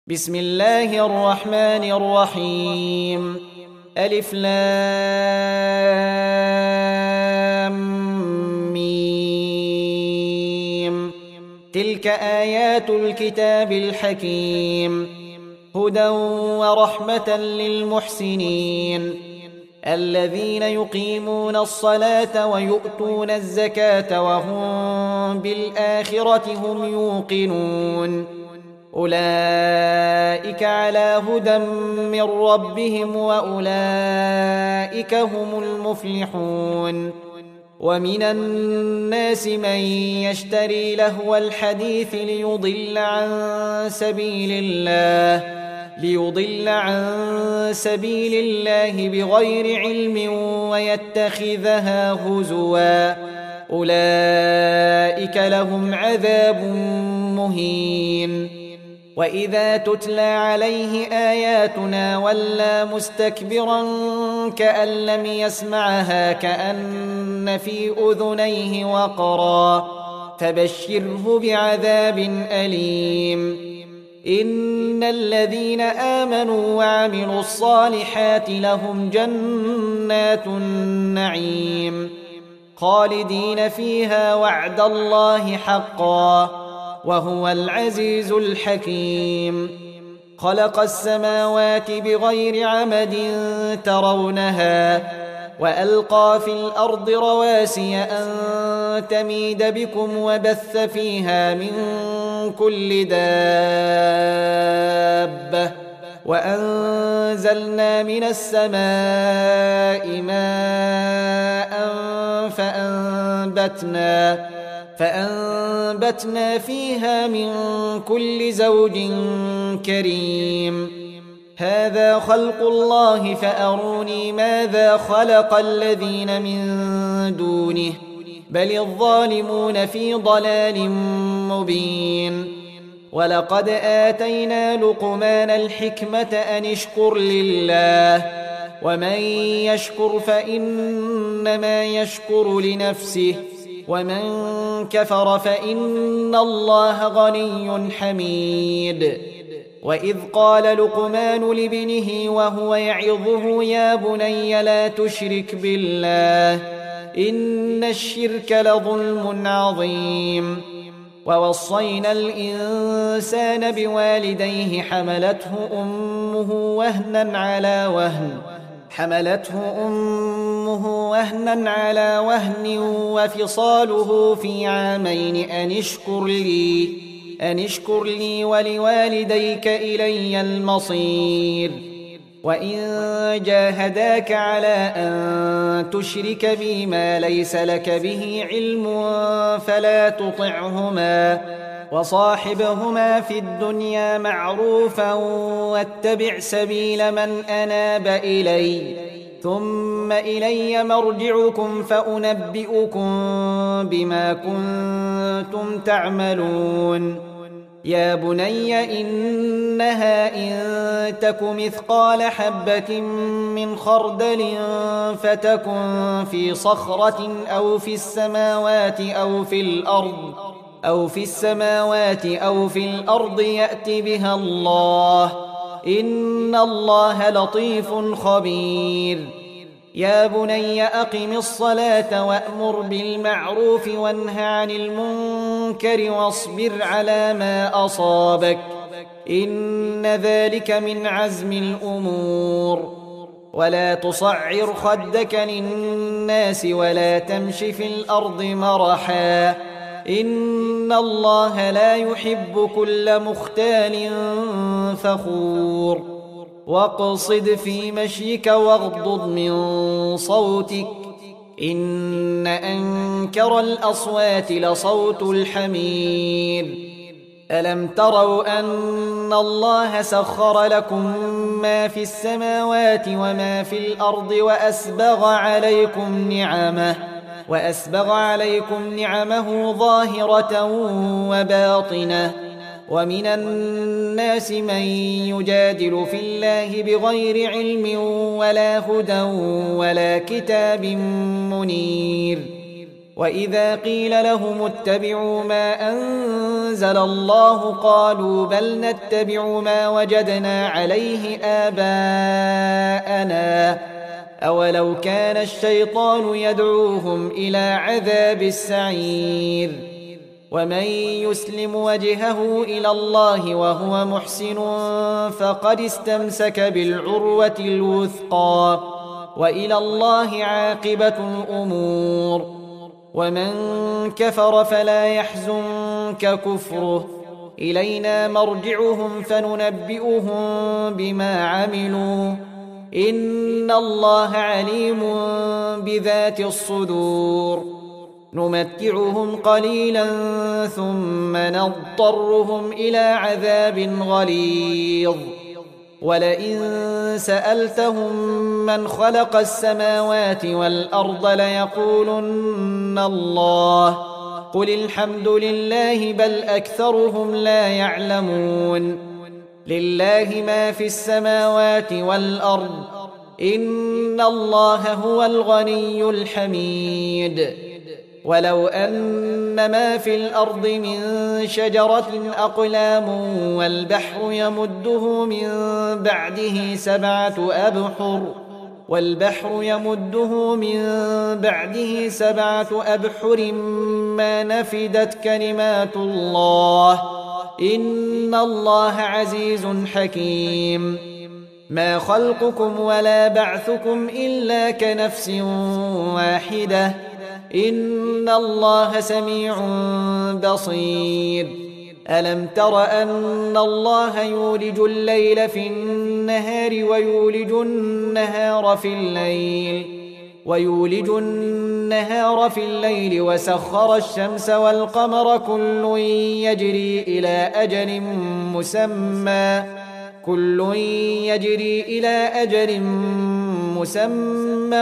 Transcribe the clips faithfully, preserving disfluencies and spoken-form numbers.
بسم الله الرحمن الرحيم. ألف لام ميم. تلك آيات الكتاب الحكيم، هدى ورحمة للمحسنين الذين يقيمون الصلاة ويؤتون الزكاة وهم بالآخرة هم يوقنون. أولئك على هدى من ربهم وأولئك هم المفلحون. ومن الناس من يشتري لهو الحديث ليضل عن سبيل الله ليضل عن سبيل الله بغير علم ويتخذها هزوا، أولئك لهم عذاب مهين. وإذا تتلى عليه آياتنا ولى مستكبرا كأن لم يسمعها كأن في أذنيه وقرا، فبشره بعذاب أليم. إن الذين آمنوا وعملوا الصالحات لهم جنات النعيم خالدين فيها وعد الله حقا، وهو العزيز الحكيم. خلق السماوات بغير عمد ترونها وألقى في الأرض رواسي أن تميد بكم وبث فيها من كل دابة، وأنزلنا من السماء ماء فأنبتنا فأنبتنا فيها من كل زوج كريم. هذا خلق الله فأروني ماذا خلق الذين من دونه، بل الظالمون في ضلال مبين. ولقد آتينا لقمان الحكمة أن اشكر لله، ومن يشكر فإنما يشكر لنفسه، ومن كفر فإن الله غني حميد. وإذ قال لقمان لابنه وهو يعظه يا بني لا تشرك بالله إن الشرك لظلم عظيم. ووصينا الإنسان بوالديه حملته أمه وهنا على وهن حملته أمه وهنا على وهن وفصاله في عامين أن اشكر لي أن اشكر لي ولوالديك إلي المصير. وإن جاهداك على أن تشرك بي ما ليس لك به علم فلا تطعهما، وصاحبهما في الدنيا معروفا واتبع سبيل من أناب إلي، ثم إلي مرجعكم فأنبئكم بما كنتم تعملون. يا بني إنها إن تك مثقال حبة من خردل فتكن في صخرة أو في السماوات أو في الأرض أو في السماوات أو في الأرض يأت بها الله، إن الله لطيف خبير. يا بني أقم الصلاة وأمر بالمعروف وانه عن المنكر واصبر على ما أصابك، إن ذلك من عزم الأمور. ولا تصعر خدك للناس ولا تمش في الأرض مرحا، إن الله لا يحب كل مختال فخور. واقصد في مشيك واغضض من صوتك، إن أنكر الأصوات لصوت الحمير. ألم تروا أن الله سخر لكم ما في السماوات وما في الأرض وأسبغ عليكم نعمه وأسبغ عليكم نعمه ظاهرة وباطنة. ومن الناس من يجادل في الله بغير علم ولا هدى ولا كتاب منير. وإذا قيل لهم اتبعوا ما أنزل الله قالوا بل نتبع ما وجدنا عليه آباءنا أولو كان الشيطان يدعوهم إلى عذاب السعير ومن يسلم وجهه إلى الله وهو محسن فقد استمسك بالعروة الوثقى وإلى الله عاقبة الأمور ومن كفر فلا يحزنك كفره إلينا مرجعهم فننبئهم بما عملوا إن الله عليم بذات الصدور نمتعهم قليلا ثم نضطرهم إلى عذاب غليظ ولئن سألتهم من خلق السماوات والأرض ليقولن الله قل الحمد لله بل أكثرهم لا يعلمون لله ما في السماوات والأرض إن الله هو الغني الحميد ولو أن ما في الأرض من شجرة أقلام والبحر يمده من بعده سبعة أبحر والبحر يمده من بعده سبعة أبحر ما نفدت كلمات الله إن الله عزيز حكيم ما خلقكم ولا بعثكم إلا كنفس واحدة إن الله سميع بصير ألم تر أن الله يولج الليل في النهار ويولج النهار في الليل ويولج النهار في الليل وسخر الشمس والقمر كل يجري إلى أجل مسمى كل يجري إلى أجل مسمى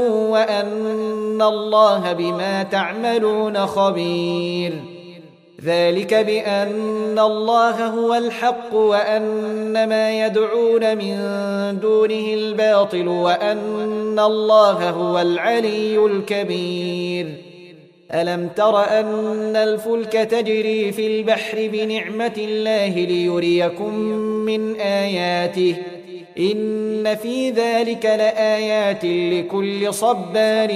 وأن الله بما تعملون خبير ذلك بأن الله هو الحق وأن ما يدعون من دونه الباطل وأن الله هو العلي الكبير ألم تر أن الفلك تجري في البحر بنعمة الله ليريكم من آياته إن في ذلك لآيات لكل صبار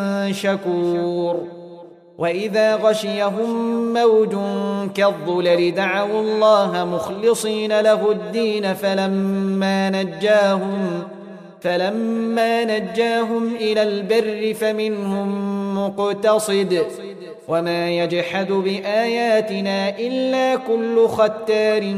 شكور وإذا غشيهم موج كالظلل دعوا الله مخلصين له الدين فلما نجاهم فلما نجاهم إلى البر فمنهم مقتصد وما يجحد بآياتنا إلا كل ختار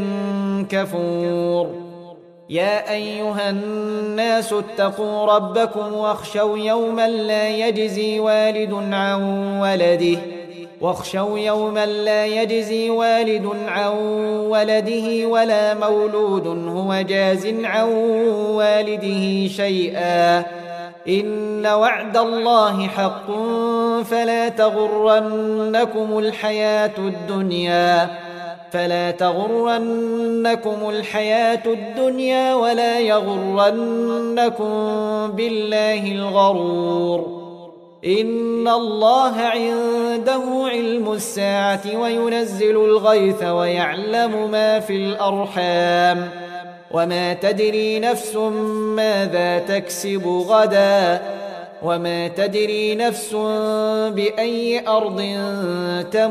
كفور يا أيها الناس اتقوا ربكم واخشوا يوما لا يجزي والد عن ولده واخشوا يوما لا يجزي والد عن ولده ولا مولود هو جاز عن والده شيئا إن وعد الله حق فلا تغرنكم الحياة الدنيا فلا تغرنكم الحياة الدنيا ولا يغرنكم بالله الغرور إن الله عنده علم الساعة وينزل الغيث ويعلم ما في الأرحام وما تدري نفس ماذا تكسب غدا وما تدري نفس بأي أرض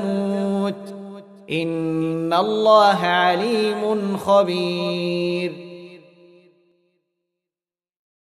تموت إن الله عليم خبير